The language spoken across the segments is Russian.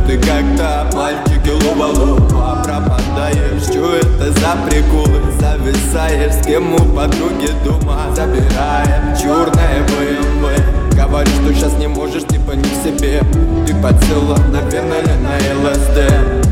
ты как-то мальчики луба-луба пропадаешь. Чё это за приколы? Зависаешь, с кем у подруги дома забираем черное БМВ. Говоришь, что сейчас не можешь, типа не в себе. Ты подсела, наверное, на ЛСД.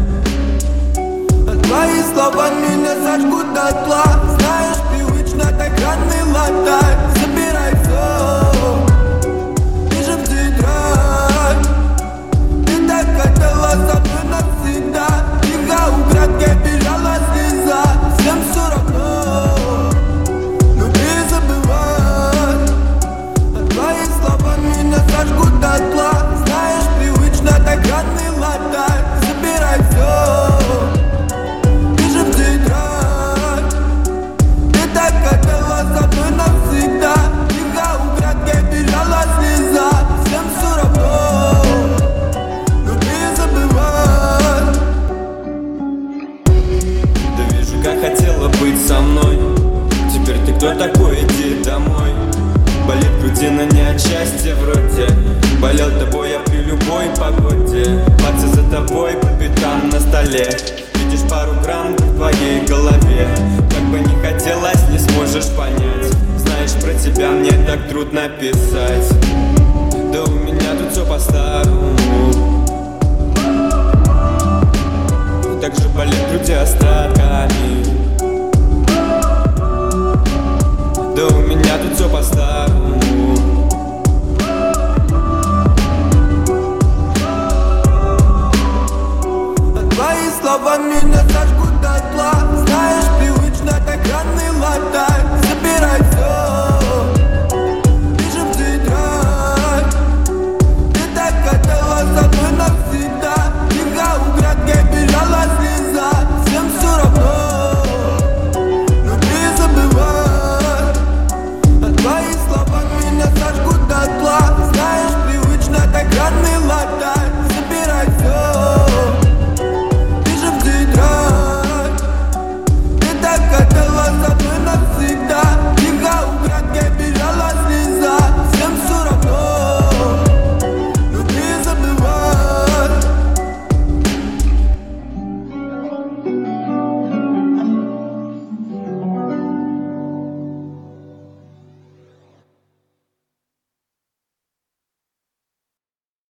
Твои слова меня зажгут дотла. Знаешь, привычно так раны латать. Забирай все, пишем тетрадь. Ты так хотела со мной навсегда. Тихо украдкой бежала слеза. Всем все равно, люби и забывай. Твои слова меня зажгут дотла. Знаешь, привычно так раны латать. Забирай все, хотела быть со мной. Теперь ты кто такой? Иди домой. Болит грудина не от счастья вроде. Болел тобой я при любой погоде. Пацы за тобой по пятам на столе. Видишь пару грамм в твоей голове. Как бы не хотелось, не сможешь понять. Знаешь, про тебя мне так трудно писать. Да у меня тут все по-старому. Так же болит грудь.